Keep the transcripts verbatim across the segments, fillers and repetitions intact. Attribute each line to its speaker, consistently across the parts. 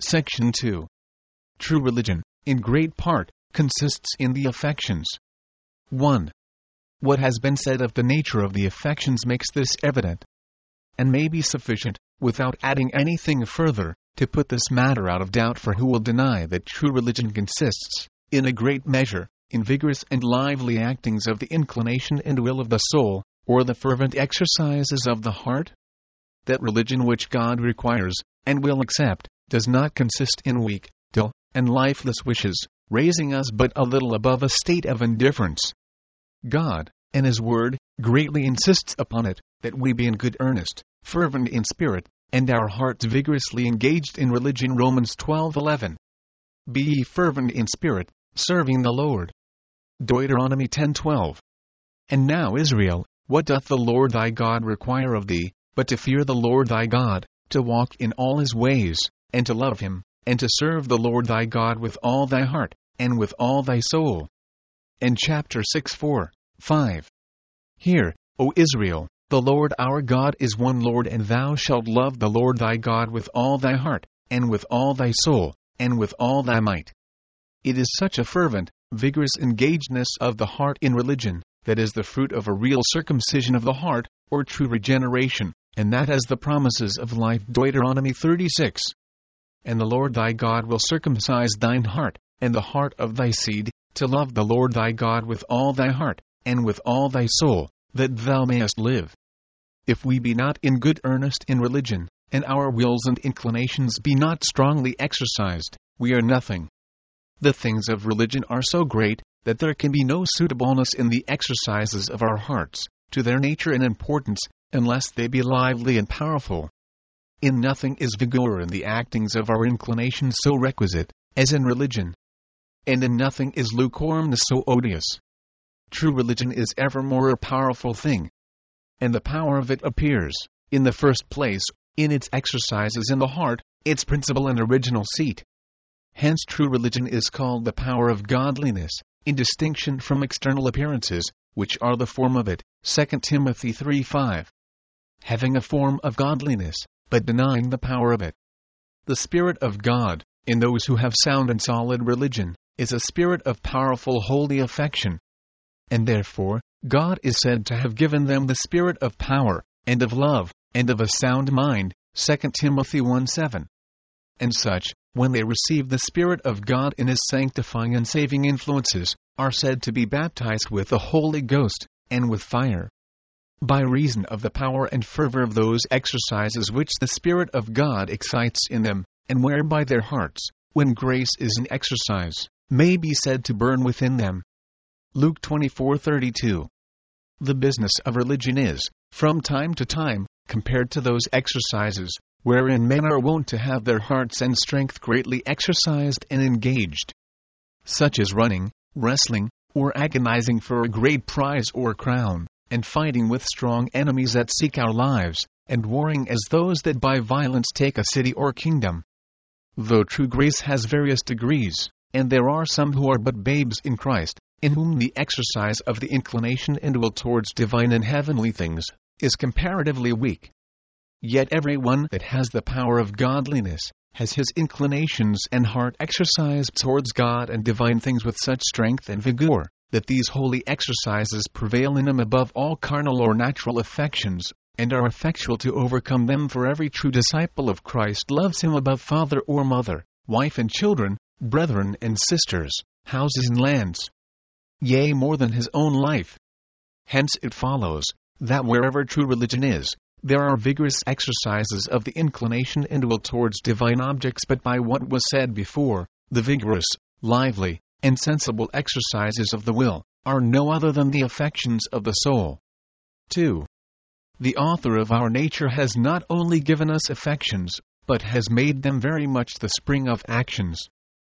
Speaker 1: Section two. True religion, in great part, consists in the affections. one. What has been said of the nature of the affections makes this evident, and may be sufficient, without adding anything further, to put this matter out of doubt for who will deny that true religion consists, in a great measure, in vigorous and lively actings of the inclination and will of the soul, or the fervent exercises of the heart? That religion which God requires, and will accept, does not consist in weak, dull, and lifeless wishes, raising us but a little above a state of indifference. God, and His Word, greatly insists upon it, that we be in good earnest, fervent in spirit, and our hearts vigorously engaged in religion. Romans twelve eleven. Be ye fervent in spirit, serving the Lord. Deuteronomy ten twelve. And now, Israel, what doth the Lord thy God require of thee, but to fear the Lord thy God, to walk in all His ways, and to love Him, and to serve the Lord thy God with all thy heart, and with all thy soul. And chapter six four, five. Hear, O Israel, the Lord our God is one Lord, and thou shalt love the Lord thy God with all thy heart, and with all thy soul, and with all thy might. It is such a fervent, vigorous engagedness of the heart in religion, that is the fruit of a real circumcision of the heart, or true regeneration, and that has the promises of life. Deuteronomy thirty-six. And the Lord thy God will circumcise thine heart, and the heart of thy seed, to love the Lord thy God with all thy heart, and with all thy soul, that thou mayest live. If we be not in good earnest in religion, and our wills and inclinations be not strongly exercised, we are nothing. The things of religion are so great, that there can be no suitableness in the exercises of our hearts, to their nature and importance, unless they be lively and powerful. In nothing is vigor in the actings of our inclinations so requisite, as in religion. And in nothing is lukewarmness so odious. True religion is evermore a powerful thing. And the power of it appears, in the first place, in its exercises in the heart, its principal and original seat. Hence true religion is called the power of godliness, in distinction from external appearances, which are the form of it. Second Timothy three five. Having a form of godliness, but denying the power of it. The Spirit of God, in those who have sound and solid religion, is a spirit of powerful holy affection. And therefore, God is said to have given them the spirit of power, and of love, and of a sound mind. Second Timothy one seven. And such, when they receive the Spirit of God in His sanctifying and saving influences, are said to be baptized with the Holy Ghost, and with fire. By reason of the power and fervor of those exercises which the Spirit of God excites in them, and whereby their hearts, when grace is in exercise, may be said to burn within them. Luke twenty-four thirty-two. The business of religion is, from time to time, compared to those exercises, wherein men are wont to have their hearts and strength greatly exercised and engaged. Such as running, wrestling, or agonizing for a great prize or crown, and fighting with strong enemies that seek our lives, and warring as those that by violence take a city or kingdom. Though true grace has various degrees, and there are some who are but babes in Christ, in whom the exercise of the inclination and will towards divine and heavenly things is comparatively weak. Yet every one that has the power of godliness has his inclinations and heart exercised towards God and divine things with such strength and vigor, that these holy exercises prevail in him above all carnal or natural affections, and are effectual to overcome them. For every true disciple of Christ loves Him above father or mother, wife and children, brethren and sisters, houses and lands, yea, more than his own life. Hence it follows, that wherever true religion is, there are vigorous exercises of the inclination and will towards divine objects. But by what was said before, the vigorous, lively, and sensible exercises of the will are no other than the affections of the soul. two. The author of our nature has not only given us affections, but has made them very much the spring of actions.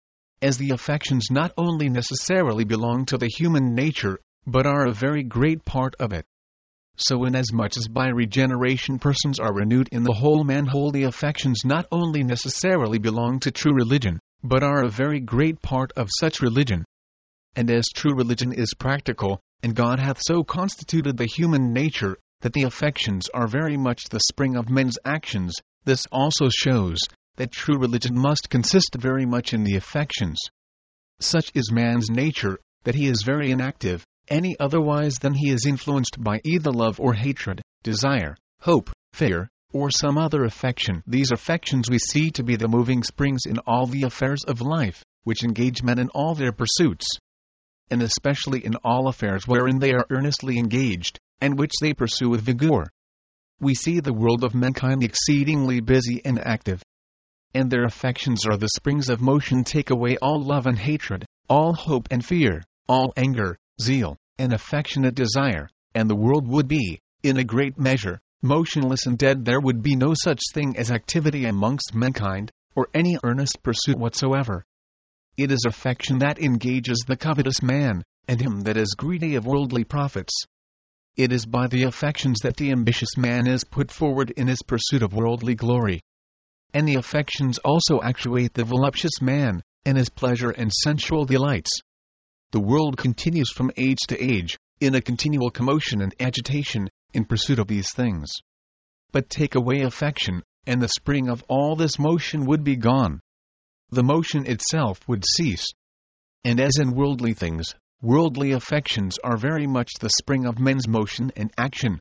Speaker 1: As the affections not only necessarily belong to the human nature, but are a very great part of it. So inasmuch as by regeneration persons are renewed in the whole man, holy affections not only necessarily belong to true religion, but are a very great part of such religion. And as true religion is practical, and God hath so constituted the human nature, that the affections are very much the spring of men's actions, this also shows, that true religion must consist very much in the affections. Such is man's nature, that he is very inactive, any otherwise than he is influenced by either love or hatred, desire, hope, fear, or some other affection. These affections we see to be the moving springs in all the affairs of life, which engage men in all their pursuits, and especially in all affairs wherein they are earnestly engaged, and which they pursue with vigor. We see the world of mankind exceedingly busy and active, and their affections are the springs of motion. Take away all love and hatred, all hope and fear, all anger, zeal, and affectionate desire, and the world would be, in a great measure, motionless and dead. There would be no such thing as activity amongst mankind, or any earnest pursuit whatsoever. It is affection that engages the covetous man, and him that is greedy of worldly profits. It is by the affections that the ambitious man is put forward in his pursuit of worldly glory. And the affections also actuate the voluptuous man, and his pleasure and sensual delights. The world continues from age to age, in a continual commotion and agitation, in pursuit of these things. But take away affection, and the spring of all this motion would be gone. The motion itself would cease. And as in worldly things, worldly affections are very much the spring of men's motion and action,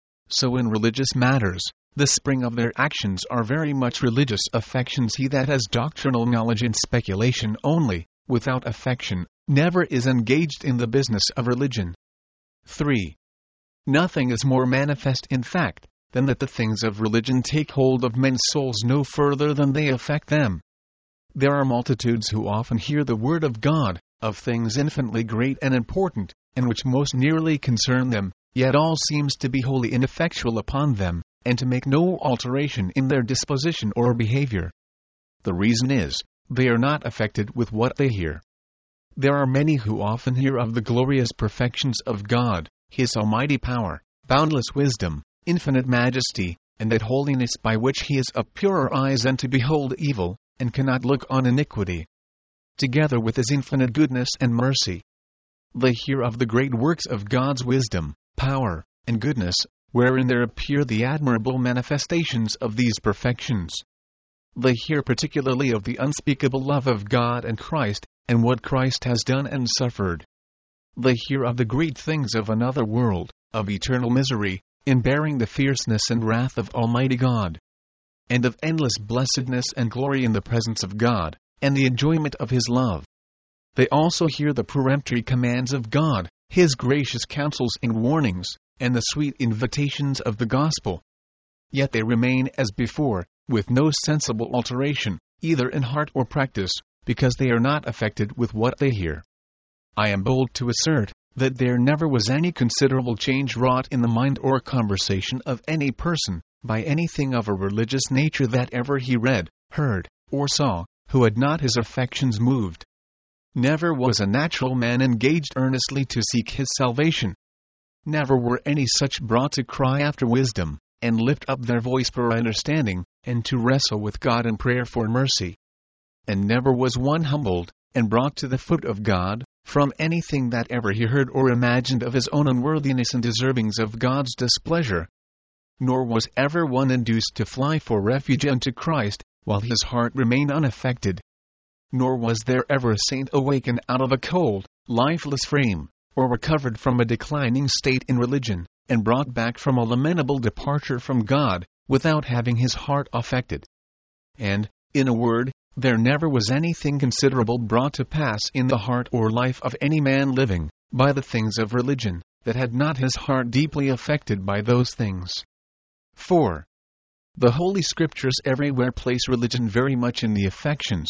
Speaker 1: so in religious matters, the spring of their actions are very much religious affections. He that has doctrinal knowledge and speculation only, without affection, never is engaged in the business of religion. three. Nothing is more manifest in fact, than that the things of religion take hold of men's souls no further than they affect them. There are multitudes who often hear the word of God, of things infinitely great and important, and which most nearly concern them, yet all seems to be wholly ineffectual upon them, and to make no alteration in their disposition or behavior. The reason is, they are not affected with what they hear. There are many who often hear of the glorious perfections of God, His almighty power, boundless wisdom, infinite majesty, and that holiness by which He is of purer eyes than to behold evil, and cannot look on iniquity, together with His infinite goodness and mercy. They hear of the great works of God's wisdom, power, and goodness, wherein there appear the admirable manifestations of these perfections. They hear particularly of the unspeakable love of God and Christ, and what Christ has done and suffered. They hear of the great things of another world, of eternal misery, in bearing the fierceness and wrath of Almighty God, and of endless blessedness and glory in the presence of God, and the enjoyment of His love. They also hear the peremptory commands of God, His gracious counsels and warnings, and the sweet invitations of the gospel. Yet they remain as before, with no sensible alteration, either in heart or practice, because they are not affected with what they hear. I am bold to assert, that there never was any considerable change wrought in the mind or conversation of any person, by anything of a religious nature that ever he read, heard, or saw, who had not his affections moved. Never was a natural man engaged earnestly to seek his salvation. Never were any such brought to cry after wisdom, and lift up their voice for understanding, and to wrestle with God in prayer for mercy. And never was one humbled, and brought to the foot of God, from anything that ever he heard or imagined of his own unworthiness and deservings of God's displeasure. Nor was ever one induced to fly for refuge unto Christ, while his heart remained unaffected. Nor was there ever a saint awakened out of a cold, lifeless frame, or recovered from a declining state in religion, and brought back from a lamentable departure from God, without having his heart affected. And, in a word, there never was anything considerable brought to pass in the heart or life of any man living, by the things of religion, that had not his heart deeply affected by those things. four. The Holy Scriptures everywhere place religion very much in the affections,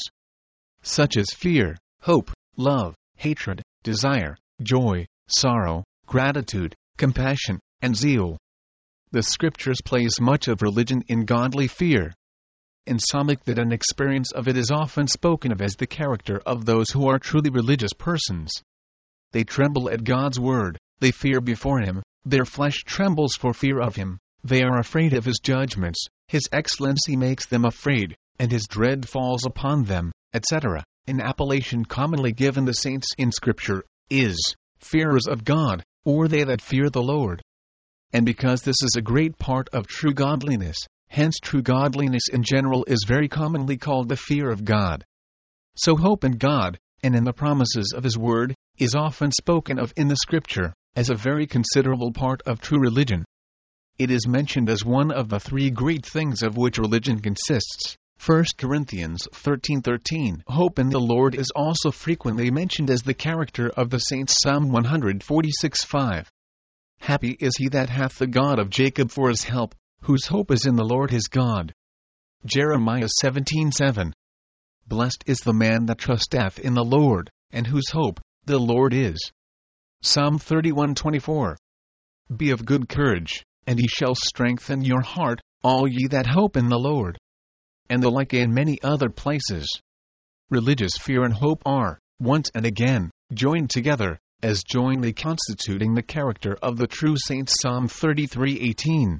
Speaker 1: such as fear, hope, love, hatred, desire, joy, sorrow, gratitude, compassion, and zeal. The Scriptures place much of religion in godly fear. Insomuch that an experience of it is often spoken of as the character of those who are truly religious persons. They tremble at God's word, they fear before Him, their flesh trembles for fear of Him, they are afraid of His judgments, His excellency makes them afraid, and His dread falls upon them, et cetera. An appellation commonly given the saints in Scripture is, fearers of God, or they that fear the Lord. And because this is a great part of true godliness, Hence true godliness in general is very commonly called the fear of God. So hope in God, and in the promises of His Word, is often spoken of in the Scripture, as a very considerable part of true religion. It is mentioned as one of the three great things of which religion consists. First Corinthians thirteen thirteen. Hope in the Lord is also frequently mentioned as the character of the saints. Psalm one forty-six five. Happy is he that hath the God of Jacob for his help, whose hope is in the Lord his God. Jeremiah seventeen seven. Blessed is the man that trusteth in the Lord, and whose hope the Lord is. Psalm thirty-one twenty-four. Be of good courage, and he shall strengthen your heart, all ye that hope in the Lord. And the like in many other places. Religious fear and hope are, once and again, joined together, as jointly constituting the character of the true saints. Psalm thirty-three eighteen.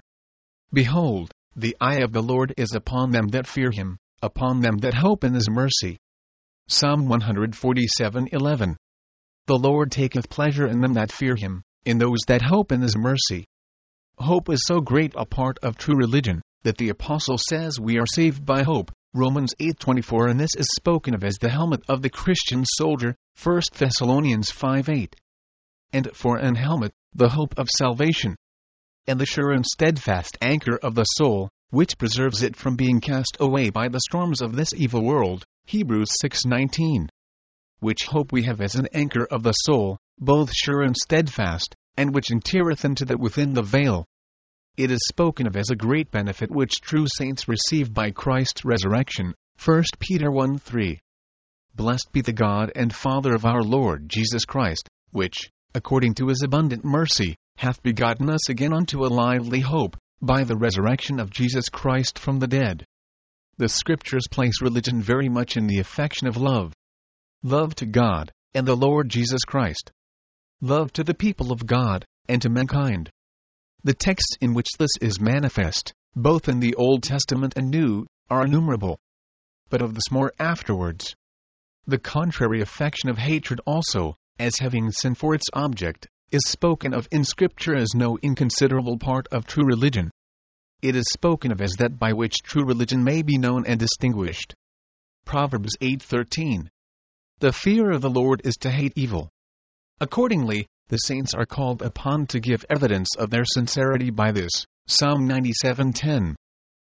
Speaker 1: Behold, the eye of the Lord is upon them that fear him, upon them that hope in his mercy. Psalm one forty-seven eleven. The Lord taketh pleasure in them that fear him, in those that hope in his mercy. Hope is so great a part of true religion, that the Apostle says we are saved by hope, Romans eight twenty-four, and this is spoken of as the helmet of the Christian soldier, First Thessalonians five eight. And for an helmet, the hope of salvation, and the sure and steadfast anchor of the soul, which preserves it from being cast away by the storms of this evil world, Hebrews six nineteen. Which hope we have as an anchor of the soul, both sure and steadfast, and which entereth into that within the veil. It is spoken of as a great benefit which true saints receive by Christ's resurrection, First Peter one three. Blessed be the God and Father of our Lord Jesus Christ, which, according to his abundant mercy, hath begotten us again unto a lively hope, by the resurrection of Jesus Christ from the dead. The Scriptures place religion very much in the affection of love. Love to God, and the Lord Jesus Christ. Love to the people of God, and to mankind. The texts in which this is manifest, both in the Old Testament and New, are innumerable. But of this more afterwards. The contrary affection of hatred also, as having sin for its object, is spoken of in Scripture as no inconsiderable part of true religion. It is spoken of as that by which true religion may be known and distinguished. Proverbs eight thirteen. The fear of the Lord is to hate evil. Accordingly, the saints are called upon to give evidence of their sincerity by this. Psalm ninety-seven ten.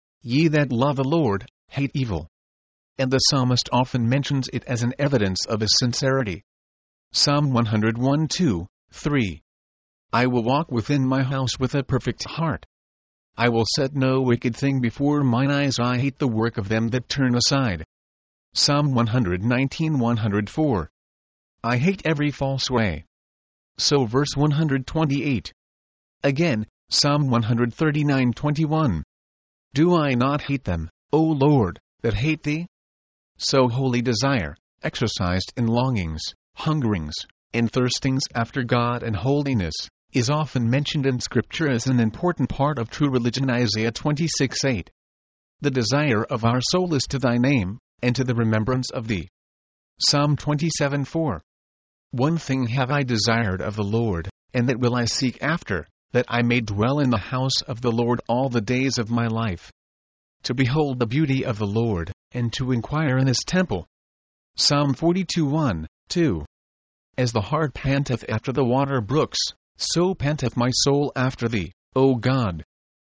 Speaker 1: Ye that love the Lord, hate evil. And the psalmist often mentions it as an evidence of his sincerity. Psalm one oh one two, three. I will walk within my house with a perfect heart. I will set no wicked thing before mine eyes. I hate the work of them that turn aside. Psalm one nineteen one oh four. I hate every false way. So verse one twenty-eight. Again, Psalm one thirty-nine twenty-one. Do I not hate them, O Lord, that hate thee? So holy desire, exercised in longings, hungerings, and thirstings after God and holiness, is often mentioned in Scripture as an important part of true religion. Isaiah twenty-six eight. The desire of our soul is to thy name, and to the remembrance of thee. Psalm twenty-seven four. One thing have I desired of the Lord, and that will I seek after, that I may dwell in the house of the Lord all the days of my life, to behold the beauty of the Lord, and to inquire in his temple. Psalm forty-two one, two. As the hart panteth after the water brooks, so panteth my soul after thee, O God.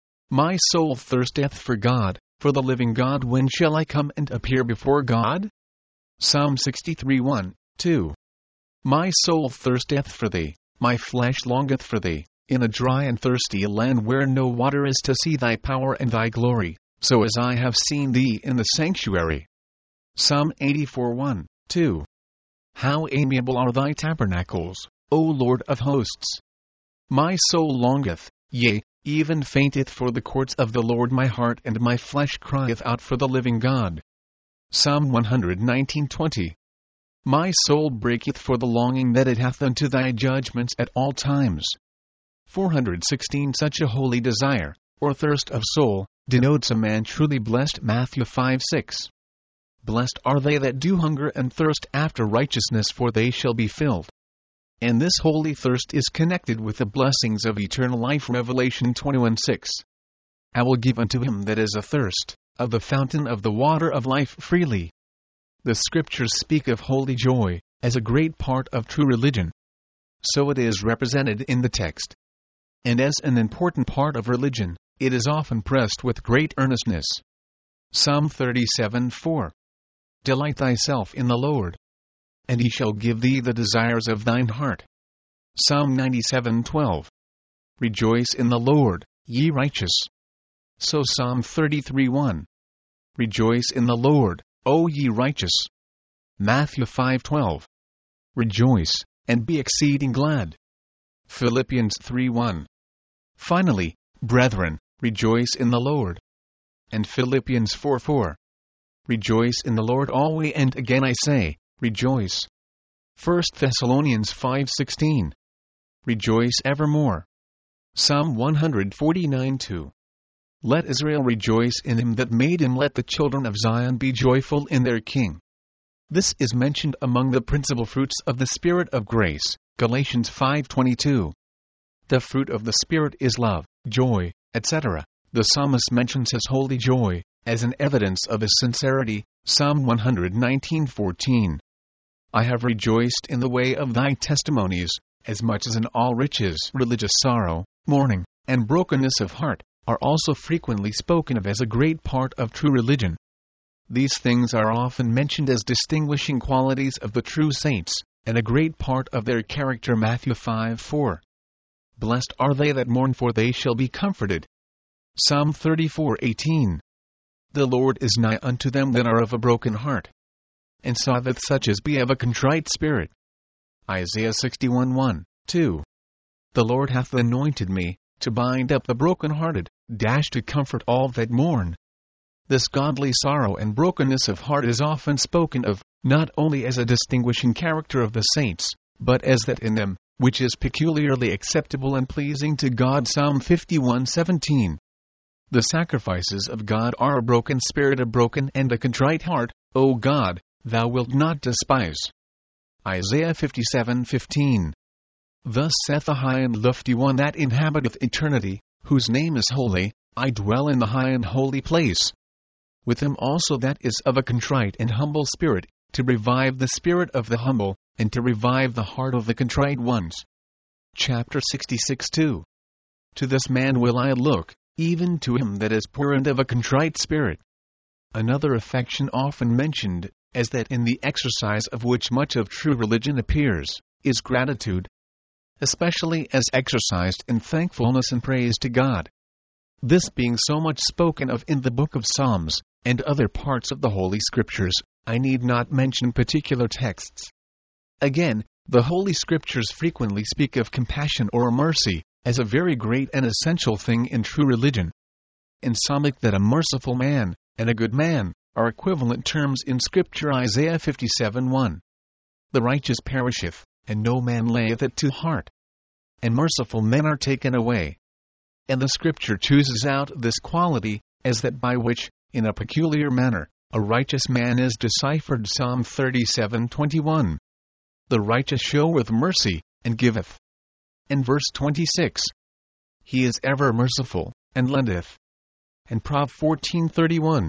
Speaker 1: My soul thirsteth for God, for the living God. When shall I come and appear before God? Psalm sixty-three one, two. My soul thirsteth for thee, my flesh longeth for thee, in a dry and thirsty land where no water is, to see thy power and thy glory, so as I have seen thee in the sanctuary. Psalm eighty-four one, two. How amiable are thy tabernacles, O Lord of hosts! My soul longeth, yea, even fainteth for the courts of the Lord. My heart and my flesh crieth out for the living God. Psalm one nineteen twenty. My soul breaketh for the longing that it hath unto thy judgments at all times. four sixteen. Such a holy desire, or thirst of soul, denotes a man truly blessed. Matthew five six. Blessed are they that do hunger and thirst after righteousness, for they shall be filled. And this holy thirst is connected with the blessings of eternal life. Revelation twenty-one six. I will give unto him that is athirst, of the fountain of the water of life freely. The Scriptures speak of holy joy as a great part of true religion. So it is represented in the text. And as an important part of religion, it is often pressed with great earnestness. Psalm thirty-seven four. Delight thyself in the Lord, and he shall give thee the desires of thine heart. Psalm ninety-seven twelve. Rejoice in the Lord, ye righteous. So Psalm thirty-three one. Rejoice in the Lord, O ye righteous. Matthew five twelve. Rejoice, and be exceeding glad. Philippians three one. Finally, brethren, rejoice in the Lord. And Philippians four four. Rejoice in the Lord always, and again I say, rejoice. First Thessalonians five sixteen. Rejoice evermore. Psalm one forty-nine two. Let Israel rejoice in him that made him, let the children of Zion be joyful in their King. This is mentioned among the principal fruits of the Spirit of grace, Galatians five twenty-two. The fruit of the Spirit is love, joy, et cetera. The psalmist mentions his holy joy as an evidence of his sincerity, Psalm one nineteen fourteen. I have rejoiced in the way of thy testimonies, as much as in all riches. Religious sorrow, mourning, and brokenness of heart are also frequently spoken of as a great part of true religion. These things are often mentioned as distinguishing qualities of the true saints, and a great part of their character. Matthew five four. Blessed are they that mourn, for they shall be comforted. Psalm thirty-four eighteen. The Lord is nigh unto them that are of a broken heart, and saveth such as be of a contrite spirit. Isaiah sixty-one one, two. The Lord hath anointed me, to bind up the brokenhearted, dash to comfort all that mourn. This godly sorrow and brokenness of heart is often spoken of, not only as a distinguishing character of the saints, but as that in them, which is peculiarly acceptable and pleasing to God. Psalm fifty-one seventeen. The sacrifices of God are a broken spirit, a broken and a contrite heart, O God, thou wilt not despise. Isaiah fifty-seven fifteen. Thus saith the high and lofty one that inhabiteth eternity, whose name is holy, I dwell in the high and holy place. With him also that is of a contrite and humble spirit, to revive the spirit of the humble, and to revive the heart of the contrite ones. Chapter sixty-six two. To this man will I look, even to him that is poor and of a contrite spirit. Another affection often mentioned, as that in the exercise of which much of true religion appears, is gratitude, especially as exercised in thankfulness and praise to God. This being so much spoken of in the book of Psalms, and other parts of the Holy Scriptures, I need not mention particular texts. Again, the Holy Scriptures frequently speak of compassion or mercy, as a very great and essential thing in true religion. In Psalmic, that a merciful man, and a good man, are equivalent terms in Scripture. Isaiah fifty-seven one. The righteous perisheth, and no man layeth it to heart. And merciful men are taken away. And the Scripture chooses out this quality, as that by which, in a peculiar manner, a righteous man is deciphered. Psalm thirty-seven twenty-one. The righteous showeth mercy, and giveth. And verse twenty-six. He is ever merciful, and lendeth. And Prov fourteen thirty-one.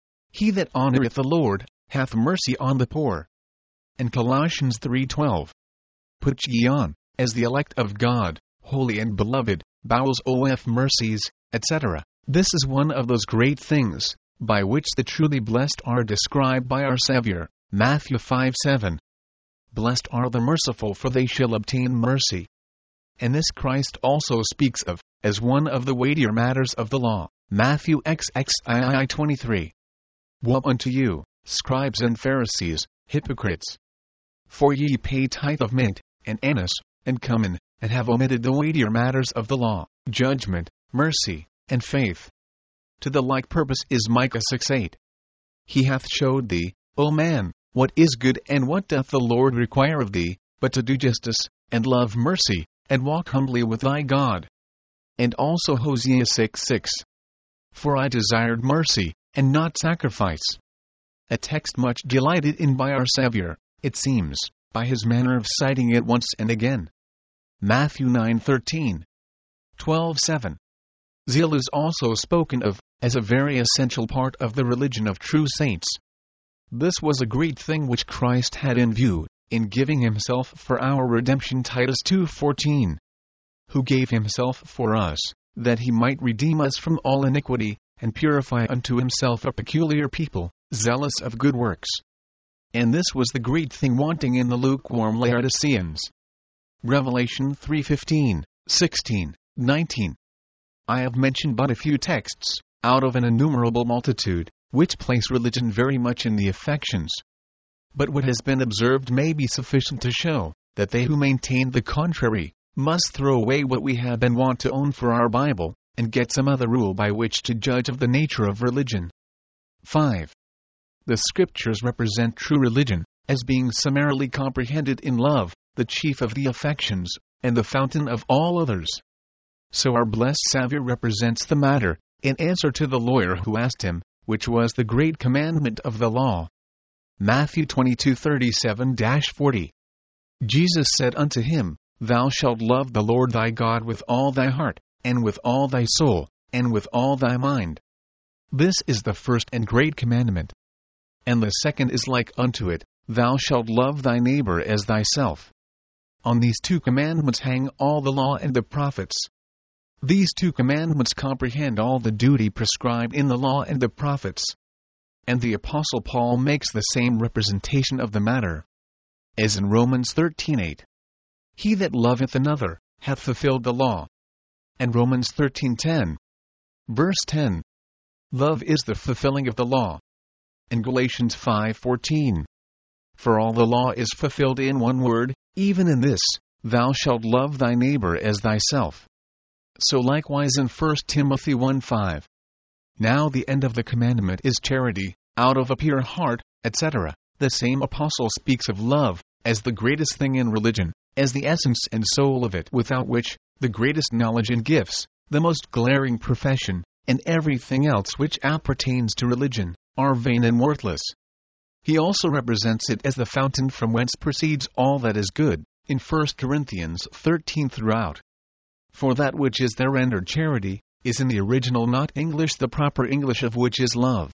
Speaker 1: He that honoureth the Lord, hath mercy on the poor. And Colossians three twelve. Put ye on, as the elect of God, holy and beloved, bowels of mercies, et cetera. This is one of those great things, by which the truly blessed are described by our Savior, Matthew five seven. Blessed are the merciful, for they shall obtain mercy. And this Christ also speaks of, as one of the weightier matters of the law, Matthew sixteen twenty-three. Woe unto you, scribes and Pharisees, hypocrites! For ye pay tithe of mint, and anise, and cumin, and have omitted the weightier matters of the law, judgment, mercy, and faith. To the like purpose is Micah six eight. He hath showed thee, O man, what is good, and what doth the Lord require of thee, but to do justice, and love mercy, and walk humbly with thy God. And also Hosea six six. For I desired mercy, and not sacrifice. A text much delighted in by our Savior, it seems, by his manner of citing it once and again. Matthew nine thirteen. twelve seven. Zeal is also spoken of as a very essential part of the religion of true saints. This was a great thing which Christ had in view, in giving himself for our redemption, Titus two fourteen. Who gave himself for us, that he might redeem us from all iniquity, and purify unto himself a peculiar people, zealous of good works. And this was the great thing wanting in the lukewarm Laodiceans. Revelation three fifteen, sixteen, nineteen. I have mentioned but a few texts, out of an innumerable multitude, which place religion very much in the affections. But what has been observed may be sufficient to show that they who maintain the contrary must throw away what we have been wont to own for our Bible, and get some other rule by which to judge of the nature of religion. five. The Scriptures represent true religion as being summarily comprehended in love, the chief of the affections, and the fountain of all others. So our blessed Saviour represents the matter, in answer to the lawyer who asked him, which was the great commandment of the law. Matthew twenty-two thirty-seven to forty. Jesus said unto him, Thou shalt love the Lord thy God with all thy heart, and with all thy soul, and with all thy mind. This is the first and great commandment. And the second is like unto it, Thou shalt love thy neighbor as thyself. On these two commandments hang all the law and the prophets. These two commandments comprehend all the duty prescribed in the law and the prophets. And the Apostle Paul makes the same representation of the matter, as in Romans thirteen eight. He that loveth another hath fulfilled the law. And Romans thirteen ten. Verse ten. Love is the fulfilling of the law. And Galatians five fourteen. For all the law is fulfilled in one word, even in this, Thou shalt love thy neighbor as thyself. So likewise in First Timothy one five. Now the end of the commandment is charity, out of a pure heart, et cetera. The same apostle speaks of love as the greatest thing in religion, as the essence and soul of it, without which the greatest knowledge and gifts, the most glaring profession, and everything else which appertains to religion, are vain and worthless. He also represents it as the fountain from whence proceeds all that is good, in First Corinthians thirteen throughout. For that which is there rendered charity, is in the original not English the proper English of which is love.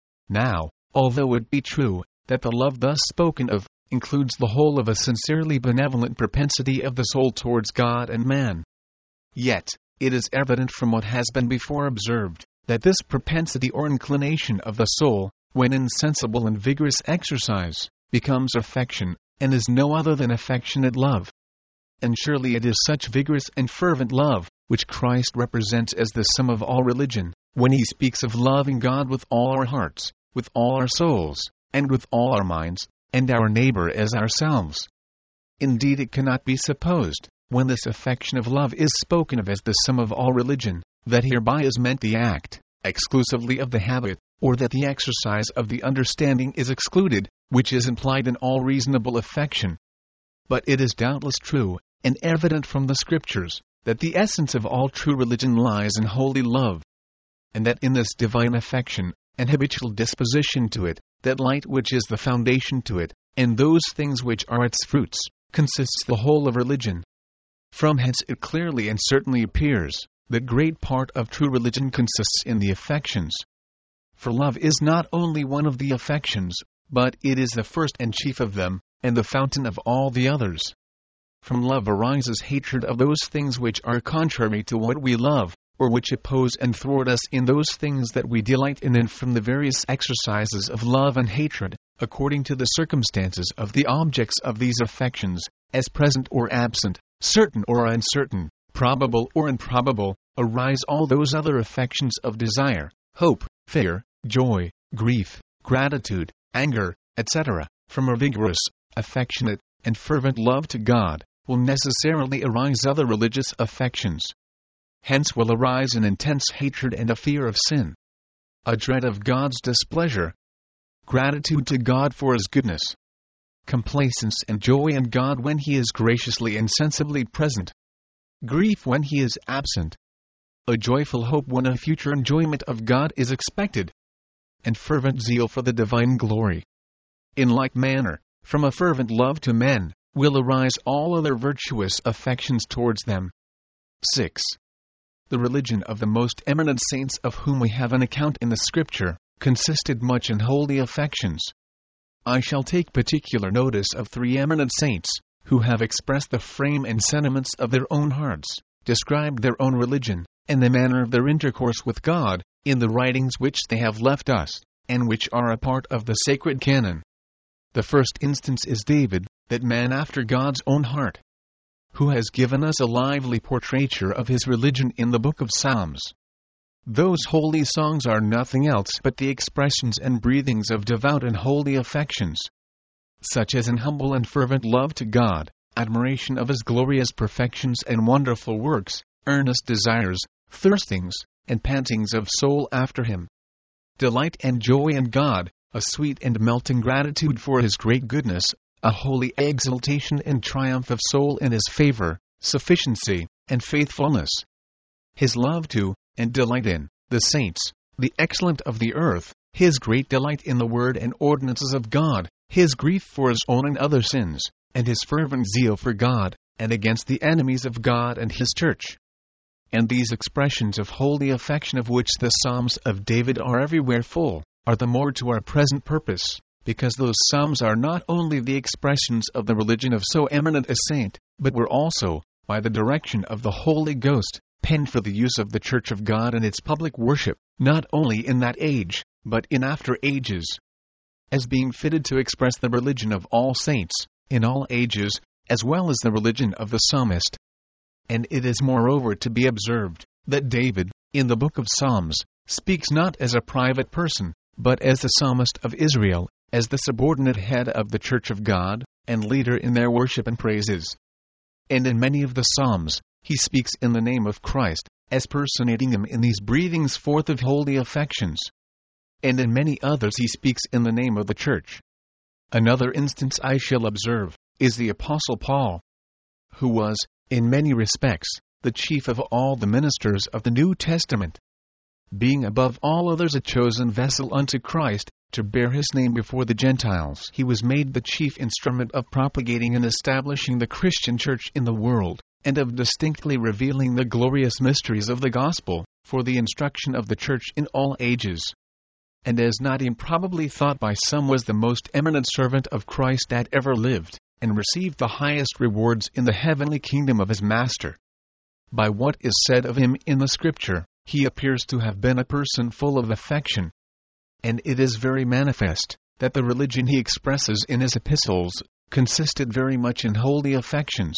Speaker 1: Now, although it be true, that the love thus spoken of, includes the whole of a sincerely benevolent propensity of the soul towards God and man, yet, it is evident from what has been before observed, that this propensity or inclination of the soul, when in sensible and vigorous exercise, becomes affection, and is no other than affectionate love. And surely it is such vigorous and fervent love, which Christ represents as the sum of all religion, when he speaks of loving God with all our hearts, with all our souls, and with all our minds, and our neighbor as ourselves. Indeed, it cannot be supposed, when this affection of love is spoken of as the sum of all religion, that hereby is meant the act, exclusively of the habit, or that the exercise of the understanding is excluded, which is implied in all reasonable affection. But it is doubtless true, and evident from the Scriptures, that the essence of all true religion lies in holy love, and that in this divine affection, and habitual disposition to it, that light which is the foundation to it, and those things which are its fruits, consists the whole of religion. From hence it clearly and certainly appears, that great part of true religion consists in the affections. For love is not only one of the affections, but it is the first and chief of them, and the fountain of all the others. From love arises hatred of those things which are contrary to what we love, or which oppose and thwart us in those things that we delight in, and from the various exercises of love and hatred, according to the circumstances of the objects of these affections, as present or absent, certain or uncertain, probable or improbable, arise all those other affections of desire, hope, fear, joy, grief, gratitude, anger, et cetera. From a vigorous, affectionate, and fervent love to God, will necessarily arise other religious affections. Hence will arise an intense hatred and a fear of sin, a dread of God's displeasure, gratitude to God for His goodness, complacence and joy in God when He is graciously and sensibly present, grief when He is absent, a joyful hope when a future enjoyment of God is expected, and fervent zeal for the divine glory. In like manner, from a fervent love to men, will arise all other virtuous affections towards them. six. The religion of the most eminent saints of whom we have an account in the Scripture, consisted much in holy affections. I shall take particular notice of three eminent saints, who have expressed the frame and sentiments of their own hearts, described their own religion, and the manner of their intercourse with God, in the writings which they have left us, and which are a part of the sacred canon. The first instance is David, that man after God's own heart, who has given us a lively portraiture of his religion in the book of Psalms. Those holy songs are nothing else but the expressions and breathings of devout and holy affections, such as in humble and fervent love to God, admiration of his glorious perfections and wonderful works, earnest desires, thirstings, and pantings of soul after him, delight and joy in God, a sweet and melting gratitude for his great goodness, a holy exultation and triumph of soul in his favor, sufficiency, and faithfulness, his love to, and delight in, the saints, the excellent of the earth, his great delight in the word and ordinances of God, his grief for his own and other sins, and his fervent zeal for God, and against the enemies of God and his church. And these expressions of holy affection of which the Psalms of David are everywhere full, are the more to our present purpose, because those Psalms are not only the expressions of the religion of so eminent a saint, but were also, by the direction of the Holy Ghost, penned for the use of the Church of God in its public worship, not only in that age, but in after ages, as being fitted to express the religion of all saints, in all ages, as well as the religion of the psalmist. And it is moreover to be observed, that David, in the book of Psalms, speaks not as a private person, but as the psalmist of Israel, as the subordinate head of the Church of God, and leader in their worship and praises. And in many of the Psalms, he speaks in the name of Christ, as personating him in these breathings forth of holy affections. And in many others he speaks in the name of the Church. Another instance I shall observe, is the Apostle Paul, who was, in many respects, the chief of all the ministers of the New Testament, being above all others a chosen vessel unto Christ, to bear his name before the Gentiles. He was made the chief instrument of propagating and establishing the Christian church in the world, and of distinctly revealing the glorious mysteries of the gospel, for the instruction of the church in all ages. And as not improbably thought by some was the most eminent servant of Christ that ever lived, and received the highest rewards in the heavenly kingdom of his Master. By what is said of him in the Scripture, he appears to have been a person full of affection. And it is very manifest, that the religion he expresses in his epistles, consisted very much in holy affections.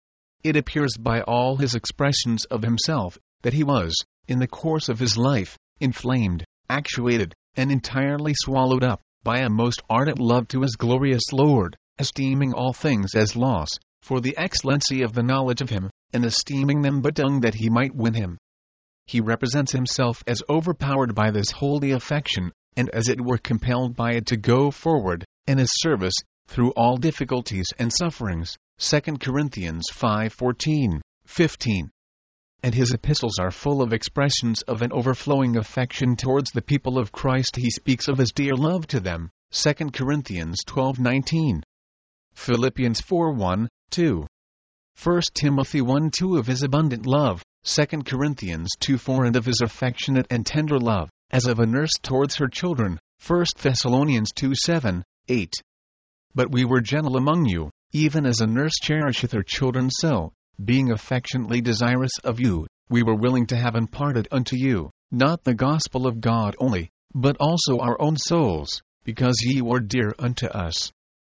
Speaker 1: It appears by all his expressions of himself, that he was, in the course of his life, inflamed, actuated, and entirely swallowed up, by a most ardent love to his glorious Lord, esteeming all things as loss, for the excellency of the knowledge of him, and esteeming them but dung that he might win him. He represents himself as overpowered by this holy affection, and as it were compelled by it to go forward, in his service, through all difficulties and sufferings. Second Corinthians five fourteen, fifteen. And his epistles are full of expressions of an overflowing affection towards the people of Christ. He speaks of his dear love to them. Second Corinthians twelve nineteen. Philippians four one, two. First Timothy one two of his abundant love. Second Corinthians two four and of his affectionate and tender love, as of a nurse towards her children. First Thessalonians two seven, eight. But we were gentle among you, even as a nurse cherisheth her children, so, being affectionately desirous of you, we were willing to have imparted unto you, not the gospel of God only, but also our own souls, because ye were dear unto us.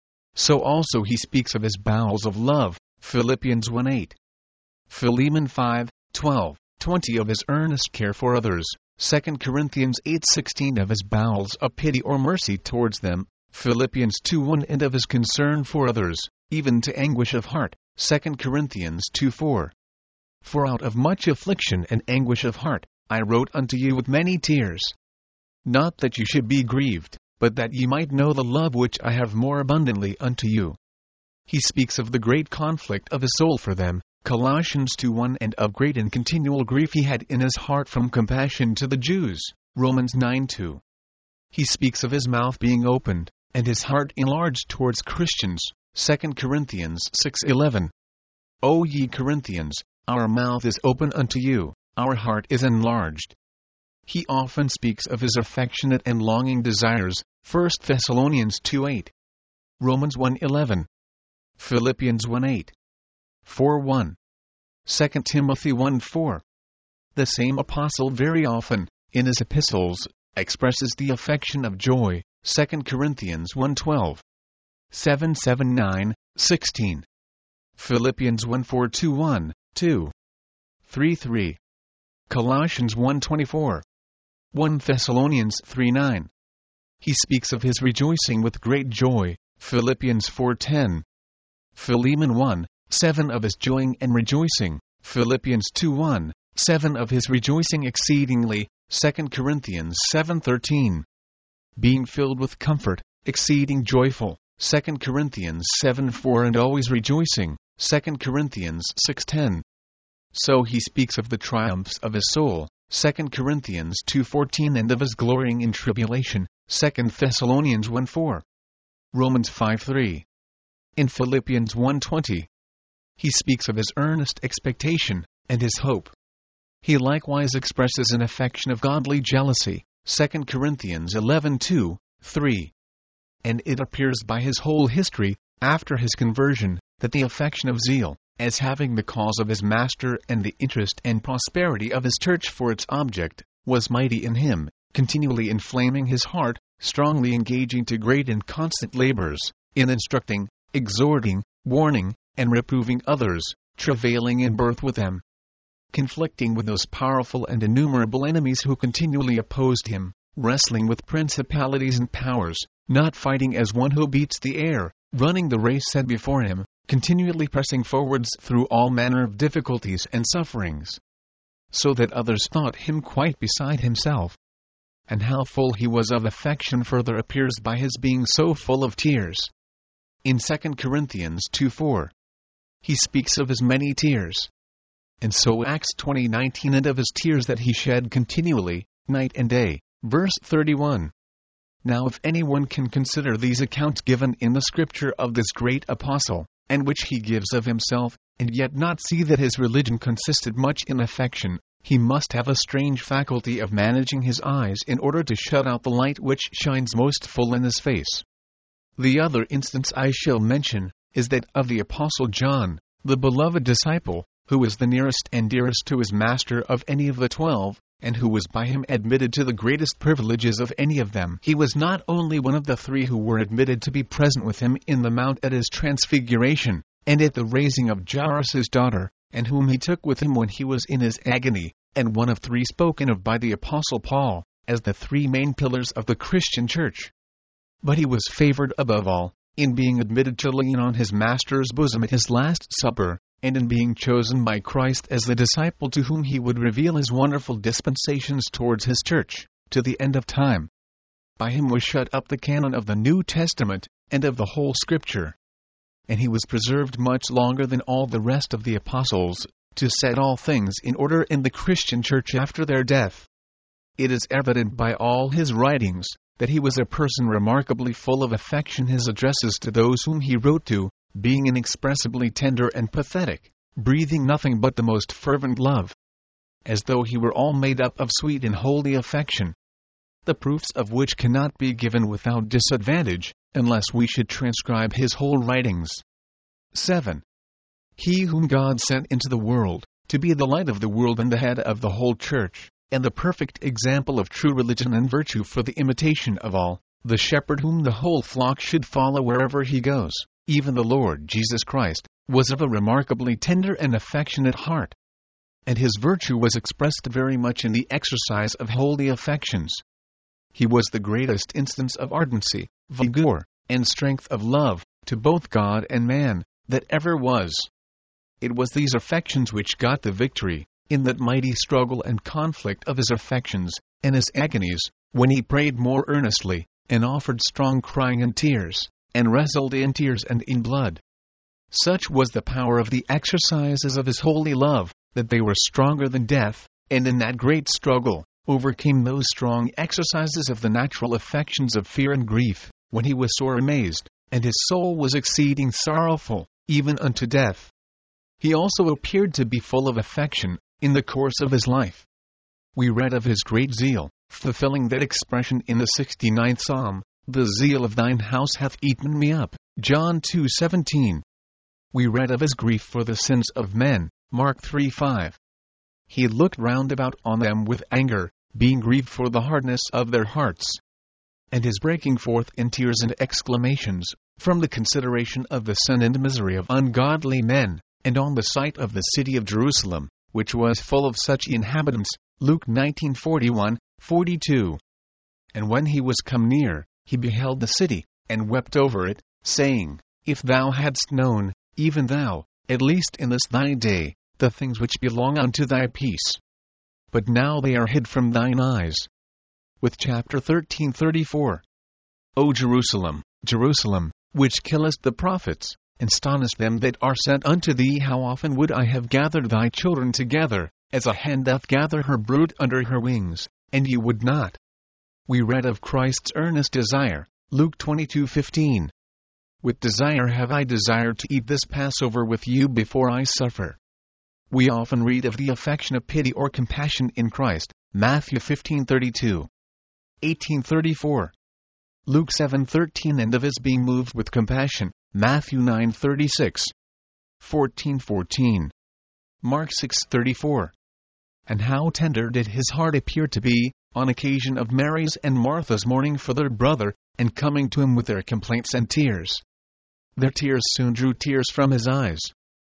Speaker 1: So also he speaks of his bowels of love. Philippians one eight. Philemon five, twelve, twenty of his earnest care for others. Second Corinthians eight sixteen of his bowels of pity or mercy towards them. Philippians two one and of his concern for others, even to anguish of heart. Second Corinthians two four. For out of much affliction and anguish of heart, I wrote unto you with many tears. Not that you should be grieved, but that ye might know the love which I have more abundantly unto you. He speaks of the great conflict of his soul for them. Colossians two one and of great and continual grief he had in his heart from compassion to the Jews. Romans nine two. He speaks of his mouth being opened, and his heart enlarged towards Christians. Second Corinthians six eleven. O ye Corinthians, our mouth is open unto you, our heart is enlarged. He often speaks of his affectionate and longing desires, First Thessalonians two eight, Romans one eleven, Philippians one eight, four one, Second Timothy one four. The same apostle very often, in his epistles, expresses the affection of joy, Second Corinthians one twelve, seven seven nine, sixteen, Philippians one four two one, two, three three, Colossians one twenty-four, First Thessalonians three nine. He speaks of his rejoicing with great joy, Philippians four ten, Philemon one seven of his joying and rejoicing, Philippians two one, seven of his rejoicing exceedingly, Second Corinthians seven thirteen. Being filled with comfort, exceeding joyful, Second Corinthians seven four, and always rejoicing, Second Corinthians six ten. So he speaks of the triumphs of his soul, Second Corinthians two fourteen, and of his glorying in tribulation, Second Thessalonians one four, Romans five three. In Philippians one twenty, he speaks of his earnest expectation and his hope. He likewise expresses an affection of godly jealousy, Second Corinthians eleven two, three. And it appears by his whole history, after his conversion, that the affection of zeal, as having the cause of his master and the interest and prosperity of his church for its object, was mighty in him, continually inflaming his heart, strongly engaging to great and constant labors, in instructing, exhorting, warning, and reproving others, travailing in birth with them, conflicting with those powerful and innumerable enemies who continually opposed him, wrestling with principalities and powers, not fighting as one who beats the air, running the race set before him, continually pressing forwards through all manner of difficulties and sufferings, so that others thought him quite beside himself. And how full he was of affection further appears by his being so full of tears. In Second Corinthians two four, he speaks of his many tears. And so Acts twenty nineteen, and of his tears that he shed continually, night and day, verse thirty-one. Now if anyone can consider these accounts given in the Scripture of this great apostle, and which he gives of himself, and yet not see that his religion consisted much in affection, he must have a strange faculty of managing his eyes in order to shut out the light which shines most full in his face. The other instance I shall mention is that of the Apostle John, the beloved disciple, who was the nearest and dearest to his master of any of the twelve, and who was by him admitted to the greatest privileges of any of them. He was not only one of the three who were admitted to be present with him in the mount at his transfiguration, and at the raising of Jairus' daughter, and whom he took with him when he was in his agony, and one of three spoken of by the Apostle Paul, as the three main pillars of the Christian church. But he was favored above all, in being admitted to lean on his master's bosom at his last supper, and in being chosen by Christ as the disciple to whom he would reveal his wonderful dispensations towards his church, to the end of time. By him was shut up the canon of the New Testament, and of the whole Scripture. And he was preserved much longer than all the rest of the apostles, to set all things in order in the Christian church after their death. It is evident by all his writings, that he was a person remarkably full of affection. His addresses to those whom he wrote to, being inexpressibly tender and pathetic, breathing nothing but the most fervent love, as though he were all made up of sweet and holy affection, the proofs of which cannot be given without disadvantage, unless we should transcribe his whole writings. seven. He whom God sent into the world, to be the light of the world and the head of the whole church, and the perfect example of true religion and virtue for the imitation of all, the shepherd whom the whole flock should follow wherever he goes, even the Lord Jesus Christ, was of a remarkably tender and affectionate heart. And his virtue was expressed very much in the exercise of holy affections. He was the greatest instance of ardency, vigor, and strength of love, to both God and man, that ever was. It was these affections which got the victory, in that mighty struggle and conflict of his affections, and his agonies, when he prayed more earnestly, and offered strong crying and tears, and wrestled in tears and in blood. Such was the power of the exercises of his holy love, that they were stronger than death, and in that great struggle, overcame those strong exercises of the natural affections of fear and grief, when he was sore amazed, and his soul was exceeding sorrowful, even unto death. He also appeared to be full of affection, in the course of his life. We read of his great zeal, fulfilling that expression in the sixty-ninth Psalm, "The zeal of thine house hath eaten me up," John two seventeen. We read of his grief for the sins of men, Mark three five. He looked round about on them with anger, being grieved for the hardness of their hearts. And his breaking forth in tears and exclamations, from the consideration of the sin and misery of ungodly men, and on the sight of the city of Jerusalem, which was full of such inhabitants, Luke nineteen forty-one, forty-two. And when he was come near, he beheld the city, and wept over it, saying, If thou hadst known, even thou, at least in this thy day, the things which belong unto thy peace. But now they are hid from thine eyes. With chapter thirteen thirty-four. O Jerusalem, Jerusalem, which killest the prophets, and stonest them that are sent unto thee, how often would I have gathered thy children together, as a hen doth gather her brood under her wings, and ye would not. We read of Christ's earnest desire, Luke twenty-two fifteen. With desire have I desired to eat this Passover with you before I suffer. We often read of the affection of pity or compassion in Christ, Matthew fifteen thirty-two. eighteen thirty-four. Luke seven thirteen, and of his being moved with compassion, Matthew nine thirty-six. fourteen fourteen. Mark six thirty-four. And how tender did his heart appear to be, on occasion of Mary's and Martha's mourning for their brother, and coming to him with their complaints and tears. Their tears soon drew tears from his eyes.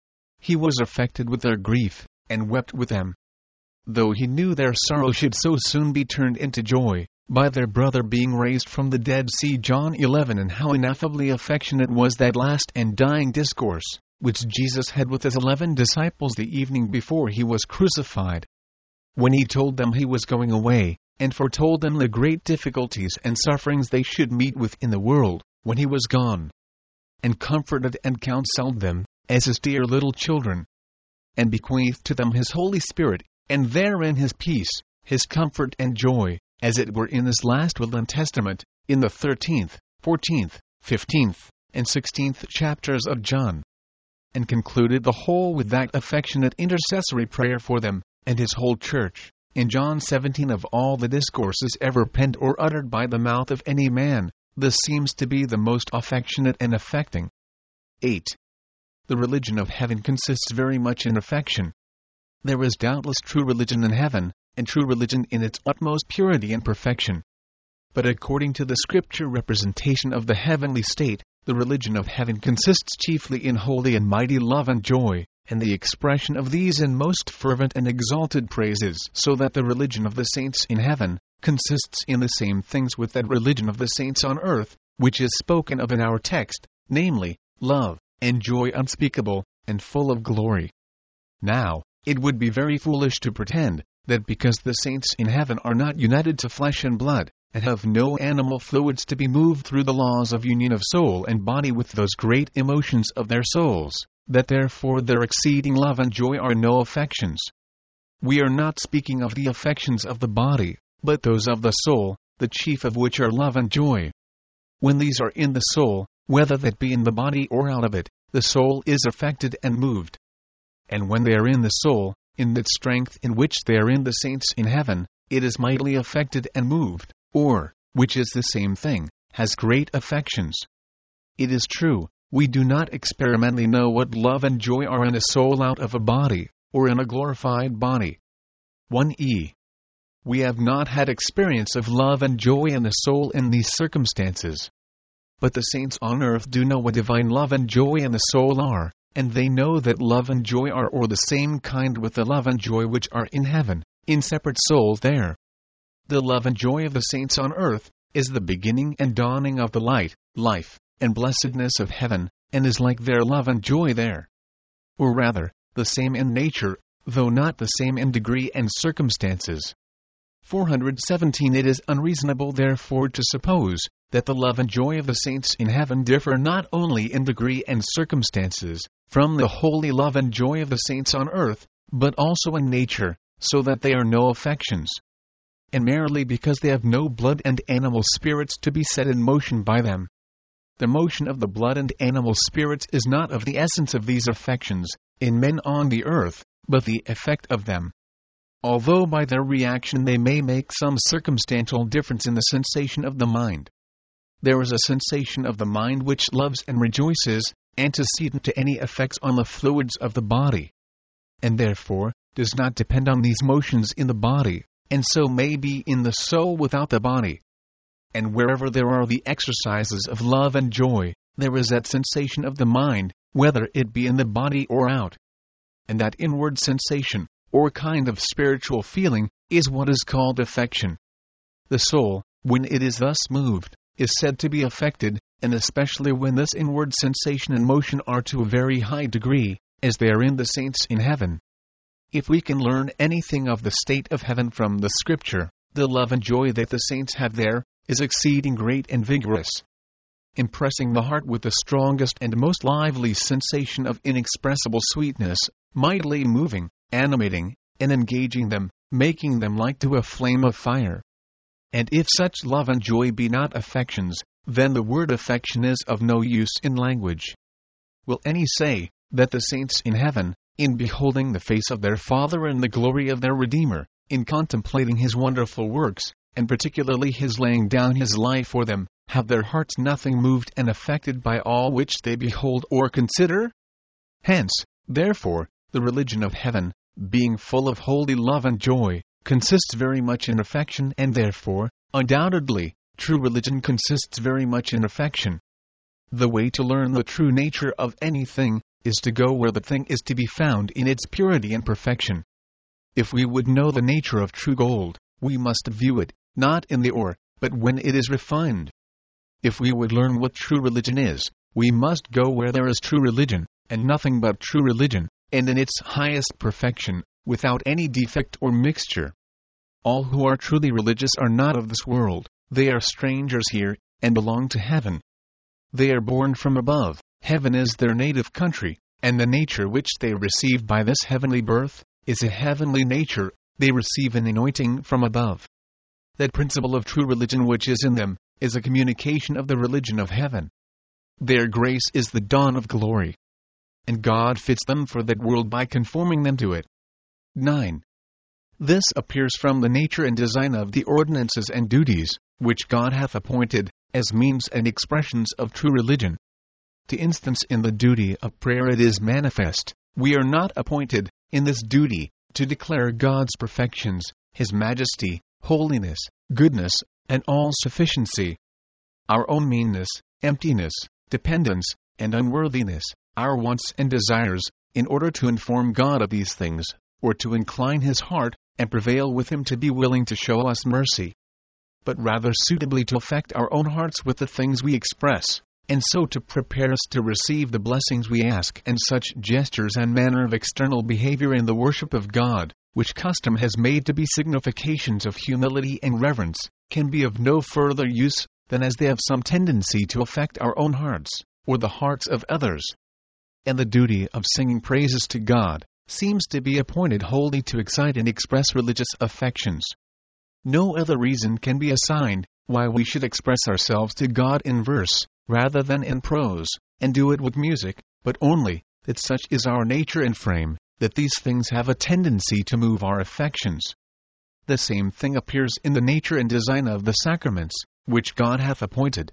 Speaker 1: He was affected with their grief, and wept with them. Though he knew their sorrow should so soon be turned into joy, by their brother being raised from the dead, see John eleven, and how ineffably affectionate was that last and dying discourse, which Jesus had with his eleven disciples the evening before he was crucified. When he told them he was going away, and foretold them the great difficulties and sufferings they should meet with in the world, when he was gone, and comforted and counseled them, as his dear little children, and bequeathed to them his Holy Spirit, and therein his peace, his comfort and joy, as it were in this last will and testament, in the thirteenth, fourteenth, fifteenth, and sixteenth chapters of John, and concluded the whole with that affectionate intercessory prayer for them, and his whole church, in John seventeen. Of all the discourses ever penned or uttered by the mouth of any man, this seems to be the most affectionate and affecting. eight. The religion of heaven consists very much in affection. There is doubtless true religion in heaven, and true religion in its utmost purity and perfection. But according to the scripture representation of the heavenly state, the religion of heaven consists chiefly in holy and mighty love and joy, and the expression of these in most fervent and exalted praises, so that the religion of the saints in heaven consists in the same things with that religion of the saints on earth, which is spoken of in our text, namely, love, and joy unspeakable, and full of glory. Now, it would be very foolish to pretend that because the saints in heaven are not united to flesh and blood, and have no animal fluids to be moved through the laws of union of soul and body with those great emotions of their souls, that therefore their exceeding love and joy are no affections. We are not speaking of the affections of the body, but those of the soul, the chief of which are love and joy. When these are in the soul, whether that be in the body or out of it, the soul is affected and moved. And when they are in the soul, in that strength in which they are in the saints in heaven, it is mightily affected and moved, or, which is the same thing, has great affections. It is true, we do not experimentally know what love and joy are in a soul out of a body, or in a glorified body. one E. We have not had experience of love and joy in the soul in these circumstances. But the saints on earth do know what divine love and joy in the soul are, and they know that love and joy are or the same kind with the love and joy which are in heaven, in separate souls there. The love and joy of the saints on earth is the beginning and dawning of the light, life, and blessedness of heaven, and is like their love and joy there. Or rather, the same in nature, though not the same in degree and circumstances. four seventeen It is unreasonable therefore to suppose that the love and joy of the saints in heaven differ not only in degree and circumstances from the holy love and joy of the saints on earth, but also in nature, so that they are no affections. And merely because they have no blood and animal spirits to be set in motion by them. The motion of the blood and animal spirits is not of the essence of these affections, in men on the earth, but the effect of them, although by their reaction they may make some circumstantial difference in the sensation of the mind. There is a sensation of the mind which loves and rejoices, antecedent to any effects on the fluids of the body, and therefore does not depend on these motions in the body, and so may be in the soul without the body. And wherever there are the exercises of love and joy, there is that sensation of the mind, whether it be in the body or out. And that inward sensation, or kind of spiritual feeling, is what is called affection. The soul, when it is thus moved, is said to be affected, and especially when this inward sensation and motion are to a very high degree, as they are in the saints in heaven. If we can learn anything of the state of heaven from the Scripture, the love and joy that the saints have there is exceeding great and vigorous, impressing the heart with the strongest and most lively sensation of inexpressible sweetness, mightily moving, animating, and engaging them, making them like to a flame of fire. And if such love and joy be not affections, then the word affection is of no use in language. Will any say that the saints in heaven, in beholding the face of their Father and the glory of their Redeemer, in contemplating His wonderful works, and particularly His laying down His life for them, have their hearts nothing moved and affected by all which they behold or consider? Hence, therefore, the religion of heaven, being full of holy love and joy, consists very much in affection, and therefore, undoubtedly, true religion consists very much in affection. The way to learn the true nature of anything is to go where the thing is to be found in its purity and perfection. If we would know the nature of true gold, we must view it, not in the ore, but when it is refined. If we would learn what true religion is, we must go where there is true religion, and nothing but true religion, and in its highest perfection, without any defect or mixture. All who are truly religious are not of this world, they are strangers here, and belong to heaven. They are born from above, heaven is their native country, and the nature which they receive by this heavenly birth is a heavenly nature, they receive an anointing from above. That principle of true religion which is in them is a communication of the religion of heaven. Their grace is the dawn of glory, and God fits them for that world by conforming them to it. nine. This appears from the nature and design of the ordinances and duties, which God hath appointed, as means and expressions of true religion. To instance, in the duty of prayer it is manifest, we are not appointed, in this duty, to declare God's perfections, His majesty, holiness, goodness, and all-sufficiency. Our own meanness, emptiness, dependence, and unworthiness, our wants and desires, in order to inform God of these things, or to incline His heart, and prevail with Him to be willing to show us mercy. But rather suitably to affect our own hearts with the things we express, and so to prepare us to receive the blessings we ask, and such gestures and manner of external behavior in the worship of God, which custom has made to be significations of humility and reverence, can be of no further use than as they have some tendency to affect our own hearts, or the hearts of others. And the duty of singing praises to God seems to be appointed wholly to excite and express religious affections. No other reason can be assigned why we should express ourselves to God in verse, rather than in prose, and do it with music, but only that such is our nature and frame, that these things have a tendency to move our affections. The same thing appears in the nature and design of the sacraments, which God hath appointed.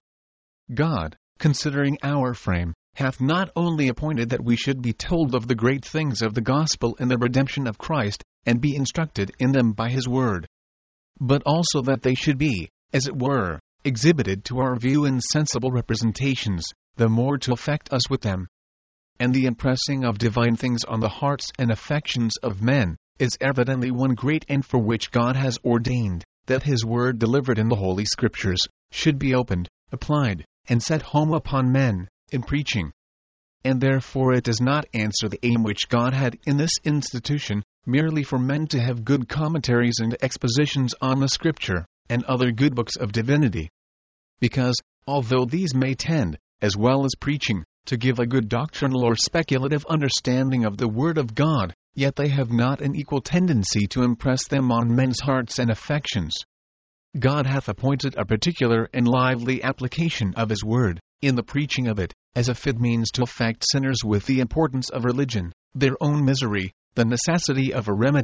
Speaker 1: God, considering our frame, hath not only appointed that we should be told of the great things of the gospel and the redemption of Christ, and be instructed in them by His word, but also that they should be, as it were, exhibited to our view in sensible representations, the more to affect us with them. And the impressing of divine things on the hearts and affections of men is evidently one great end for which God has ordained that His word delivered in the Holy Scriptures should be opened, applied, and set home upon men in preaching. And therefore it does not answer the aim which God had in this institution, merely for men to have good commentaries and expositions on the Scripture, and other good books of divinity. Because, although these may tend, as well as preaching, to give a good doctrinal or speculative understanding of the Word of God, yet they have not an equal tendency to impress them on men's hearts and affections. God hath appointed a particular and lively application of His Word, in the preaching of it, as a fit means to affect sinners with the importance of religion, their own misery, the necessity of a remedy,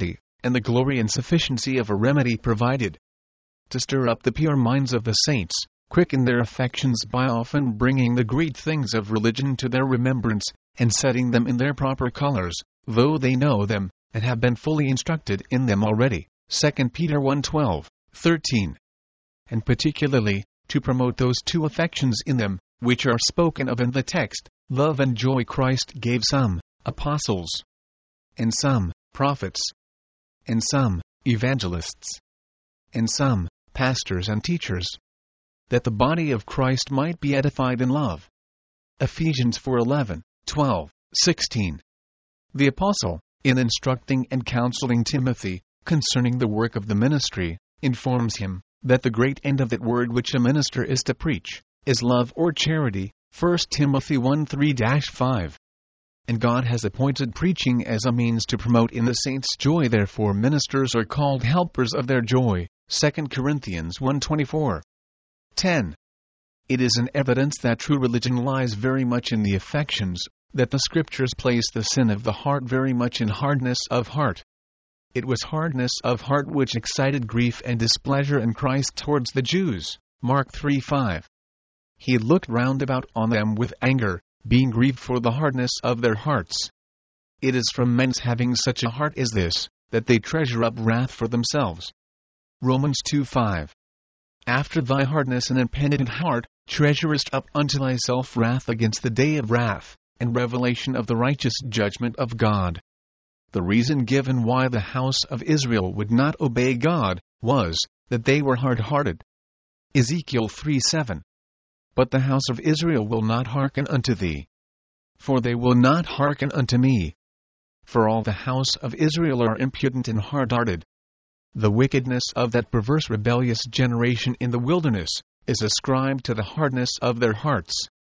Speaker 1: and the glory and sufficiency of a remedy provided. To stir up the pure minds of the saints, quicken their affections by often bringing the great things of religion to their remembrance, and setting them in their proper colors, though they know them, and have been fully instructed in them already. Second Peter one twelve, thirteen. And particularly, to promote those two affections in them, which are spoken of in the text, love and joy. Christ gave some apostles, and some prophets, and some evangelists, and some pastors and teachers, that the body of Christ might be edified in love. Ephesians four eleven, twelve, sixteen. The apostle, in instructing and counseling Timothy concerning the work of the ministry, informs him that the great end of that word which a minister is to preach is love or charity. First Timothy one three to five. And God has appointed preaching as a means to promote in the saints' joy. Therefore ministers are called helpers of their joy. Second Corinthians one twenty-four. ten. It is an evidence that true religion lies very much in the affections, that the Scriptures place the sin of the heart very much in hardness of heart. It was hardness of heart which excited grief and displeasure in Christ towards the Jews. Mark three five. He looked round about on them with anger, being grieved for the hardness of their hearts. It is from men's having such a heart as this, that they treasure up wrath for themselves. Romans two five. After thy hardness and impenitent heart, treasurest up unto thyself wrath against the day of wrath, and revelation of the righteous judgment of God. The reason given why the house of Israel would not obey God was that they were hard-hearted. Ezekiel three seven. But the house of Israel will not hearken unto thee. For they will not hearken unto me. For all the house of Israel are impudent and hard-hearted. The wickedness of that perverse rebellious generation in the wilderness is ascribed to the hardness of their hearts.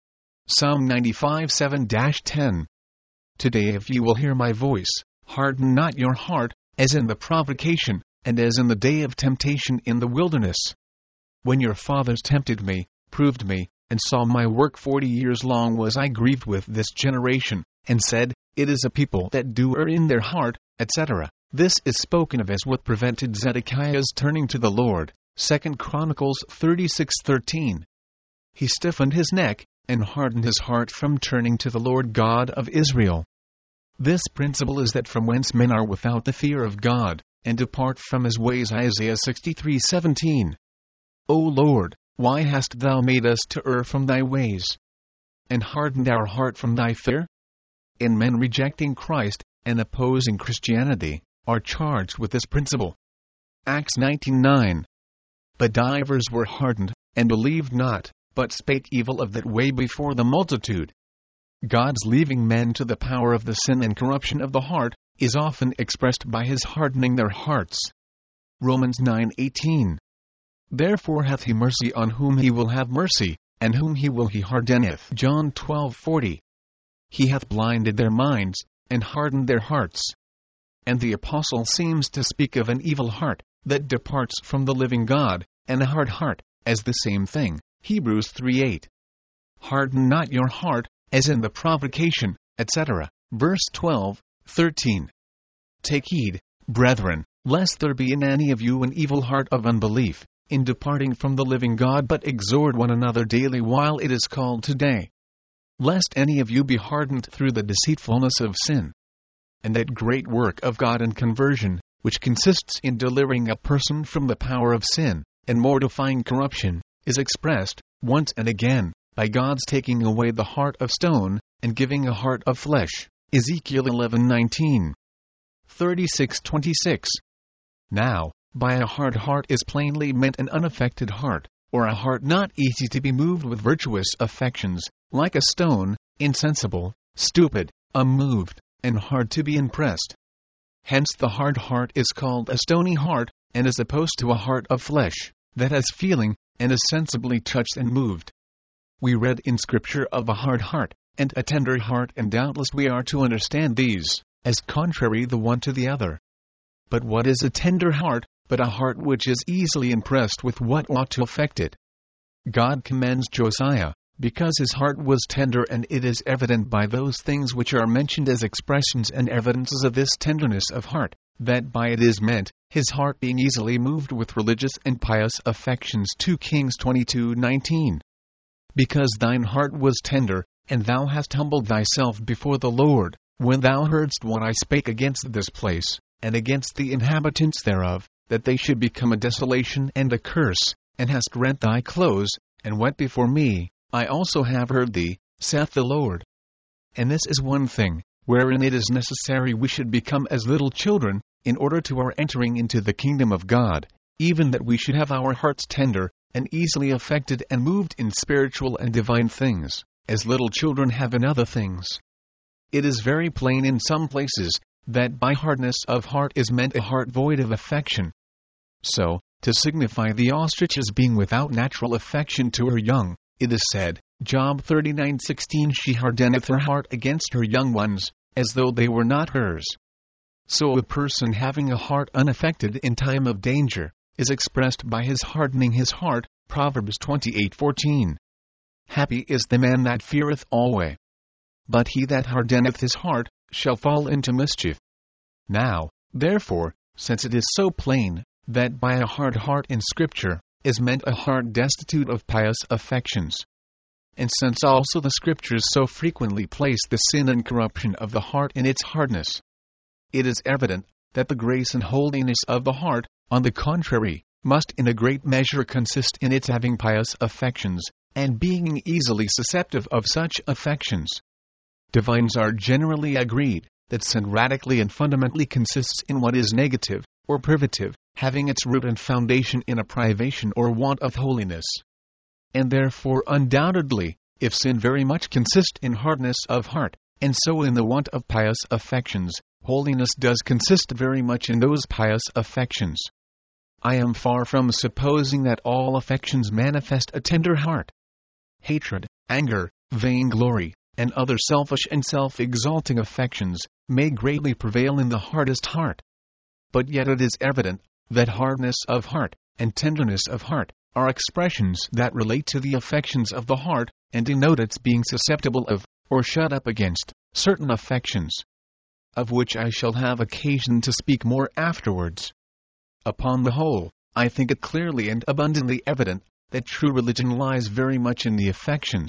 Speaker 1: Psalm ninety-five seven to ten. Today if ye will hear my voice, harden not your heart, as in the provocation, and as in the day of temptation in the wilderness. When your fathers tempted me, proved me, and saw my work forty years long, was I grieved with this generation, and said, it is a people that do err in their heart, et cetera. This is spoken of as what prevented Zedekiah's turning to the Lord. Second Chronicles thirty-six thirteen. He stiffened his neck, and hardened his heart from turning to the Lord God of Israel. This principle is that from whence men are without the fear of God, and depart from his ways. Isaiah sixty-three seventeen. O Lord, why hast thou made us to err from thy ways, and hardened our heart from thy fear? And men rejecting Christ, and opposing Christianity, are charged with this principle. Acts nineteen nine. But divers were hardened, and believed not, but spake evil of that way before the multitude. God's leaving men to the power of the sin and corruption of the heart is often expressed by his hardening their hearts. Romans nine eighteen. Therefore hath he mercy on whom he will have mercy, and whom he will he hardeneth. John twelve forty. He hath blinded their minds, and hardened their hearts. And the apostle seems to speak of an evil heart, that departs from the living God, and a hard heart, as the same thing. Hebrews three eight. Harden not your heart, as in the provocation, et cetera. Verse twelve, thirteen. Take heed, brethren, lest there be in any of you an evil heart of unbelief, in departing from the living God, but exhort one another daily while it is called today, lest any of you be hardened through the deceitfulness of sin. And that great work of God in conversion, which consists in delivering a person from the power of sin, and mortifying corruption, is expressed, once and again, by God's taking away the heart of stone, and giving a heart of flesh. Ezekiel eleven nineteen. thirty-six twenty-six. Now, by a hard heart is plainly meant an unaffected heart, or a heart not easy to be moved with virtuous affections, like a stone, insensible, stupid, unmoved, and hard to be impressed. Hence the hard heart is called a stony heart, and is opposed to a heart of flesh, that has feeling, and is sensibly touched and moved. We read in Scripture of a hard heart, and a tender heart, and doubtless we are to understand these, as contrary the one to the other. But what is a tender heart, but a heart which is easily impressed with what ought to affect it? God commends Josiah, because his heart was tender, and it is evident by those things which are mentioned as expressions and evidences of this tenderness of heart, that by it is meant, his heart being easily moved with religious and pious affections. Second Kings twenty-two nineteen. Because thine heart was tender, and thou hast humbled thyself before the Lord, when thou heardst what I spake against this place, and against the inhabitants thereof, that they should become a desolation and a curse, and hast rent thy clothes, and went before me, I also have heard thee, saith the Lord. And this is one thing, wherein it is necessary we should become as little children, in order to our entering into the kingdom of God, even that we should have our hearts tender, and easily affected and moved in spiritual and divine things, as little children have in other things. It is very plain in some places, that by hardness of heart is meant a heart void of affection. So, to signify the ostrich as being without natural affection to her young, it is said, Job thirty-nine sixteen, she hardeneth her heart against her young ones, as though they were not hers. So a person having a heart unaffected in time of danger, is expressed by his hardening his heart, Proverbs twenty-eight fourteen. Happy is the man that feareth alway. But he that hardeneth his heart, shall fall into mischief. Now, therefore, since it is so plain, that by a hard heart in Scripture, is meant a heart destitute of pious affections. And since also the Scriptures so frequently place the sin and corruption of the heart in its hardness, it is evident, that the grace and holiness of the heart, on the contrary, must in a great measure consist in its having pious affections, and being easily susceptive of such affections. Divines are generally agreed, that sin radically and fundamentally consists in what is negative, or privative, having its root and foundation in a privation or want of holiness. And therefore undoubtedly, if sin very much consist in hardness of heart, and so in the want of pious affections, holiness does consist very much in those pious affections. I am far from supposing that all affections manifest a tender heart. Hatred, anger, vainglory, and other selfish and self-exalting affections, may greatly prevail in the hardest heart. But yet it is evident, that hardness of heart, and tenderness of heart, are expressions that relate to the affections of the heart, and denote its being susceptible of, or shut up against, certain affections, of which I shall have occasion to speak more afterwards. Upon the whole, I think it clearly and abundantly evident, that true religion lies very much in the affections.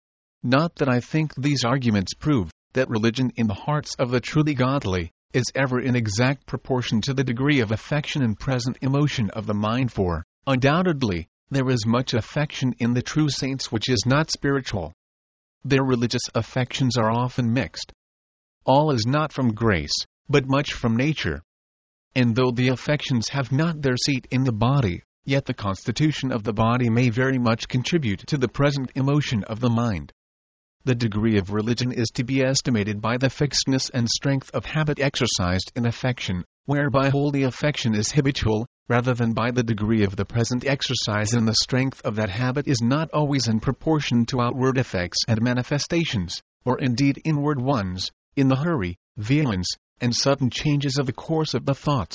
Speaker 1: Not that I think these arguments prove, that religion in the hearts of the truly godly, is ever in exact proportion to the degree of affection and present emotion of the mind, for, undoubtedly, there is much affection in the true saints which is not spiritual. Their religious affections are often mixed. All is not from grace, but much from nature. And though the affections have not their seat in the body, yet the constitution of the body may very much contribute to the present emotion of the mind. The degree of religion is to be estimated by the fixedness and strength of habit exercised in affection, whereby holy affection is habitual, rather than by the degree of the present exercise, and the strength of that habit is not always in proportion to outward effects and manifestations, or indeed inward ones, in the hurry, vehemence, and sudden changes of the course of the thoughts.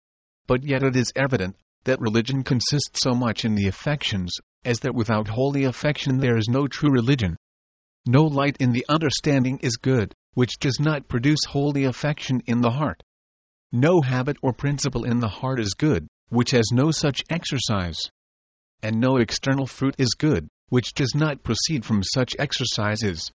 Speaker 1: But yet it is evident, that religion consists so much in the affections, as that without holy affection there is no true religion. No light in the understanding is good, which does not produce holy affection in the heart. No habit or principle in the heart is good, which has no such exercise. And no external fruit is good, which does not proceed from such exercises.